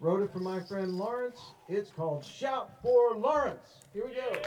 Wrote it for my friend Lawrence. It's called Shout for Lawrence. Here we go.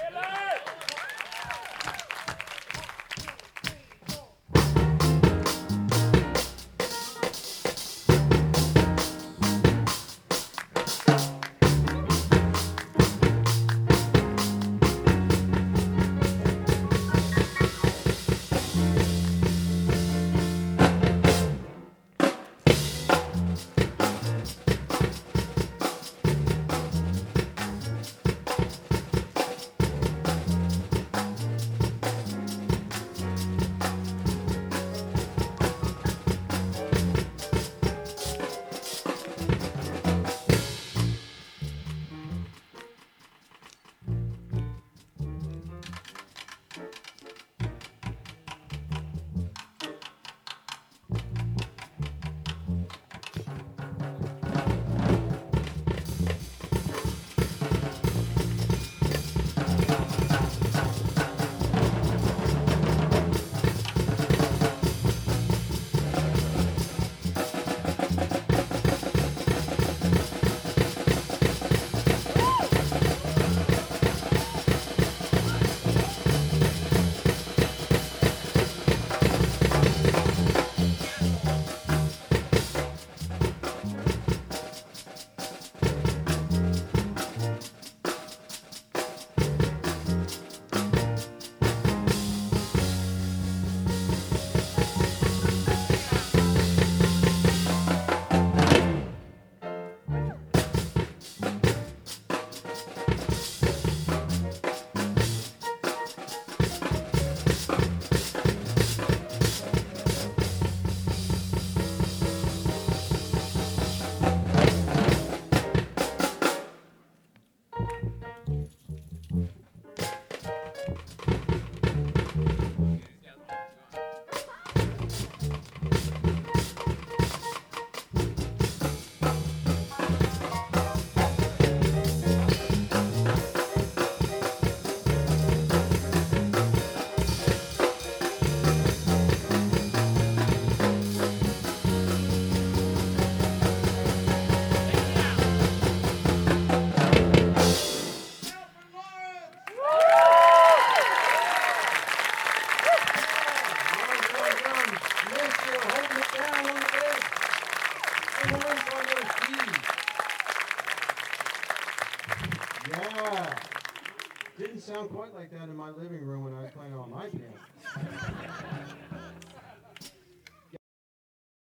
Yeah. Didn't sound quite like that in my living room when I was playing on my piano.